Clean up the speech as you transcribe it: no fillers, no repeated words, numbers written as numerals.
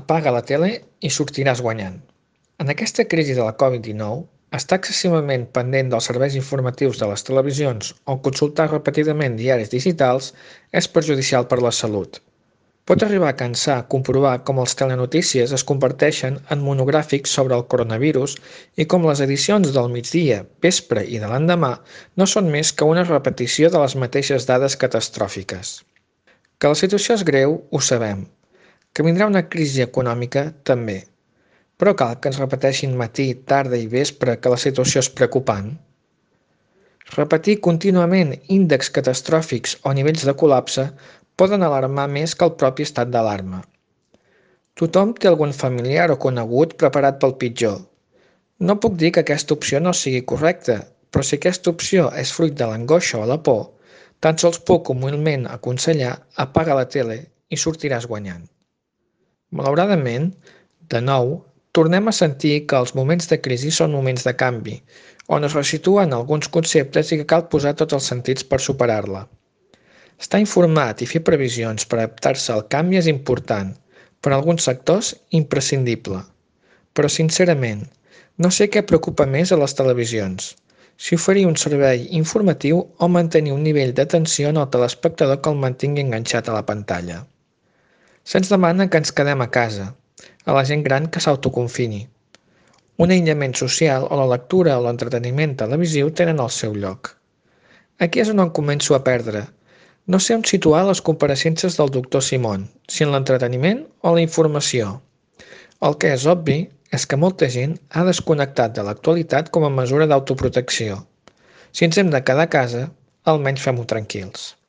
Apaga la tele i sortiràs guanyant. En aquesta crisi de la Covid-19, estar excessivament pendent dels serveis informatius de les televisions o consultar repetidament diaris digitals és perjudicial per la salut. Pot arribar a cansar comprovar com els telenotícies es converteixen en monogràfics sobre el coronavirus i com les edicions del migdia, vespre i de l'endemà no són més que una repetició de les mateixes dades catastròfiques. Que la situació és greu, ho sabem. Que vindrà una crisi econòmica, també. Però cal que ens repeteixin matí, tarda i vespre que la situació és preocupant? Repetir contínuament índexs catastròfics o nivells de col·lapse poden alarmar més que el propi estat d'alarma. Tothom té algun familiar o conegut preparat pel pitjor. No puc dir que aquesta opció no sigui correcta, però si aquesta opció és fruit de l'angoixa o la por, tan sols puc humilment aconsellar apaga la tele i sortiràs guanyant. Malauradament, de nou, tornem a sentir que els moments de crisi són moments de canvi, on es resituen alguns conceptes i que cal posar tots els sentits per superar-la. Estar informat i fer previsions per adaptar-se al canvi és important, per a alguns sectors imprescindible. Però sincerament, no sé què preocupa més a les televisions, si oferir un servei informatiu o mantenir un nivell d'atenció en el telespectador que el mantingui enganxat a la pantalla. Se'ns demana que ens quedem a casa, a la gent gran que s'autoconfini. Un aïllament social o la lectura o l'entreteniment televisiu tenen el seu lloc. Aquí és on em començo a perdre. No sé on situar les compareixences del doctor Simón, si en l'entreteniment o la informació. El que és obvi és que molta gent ha desconnectat de l'actualitat com a mesura d'autoprotecció. Si ens hem de quedar a casa, almenys fem-ho tranquils.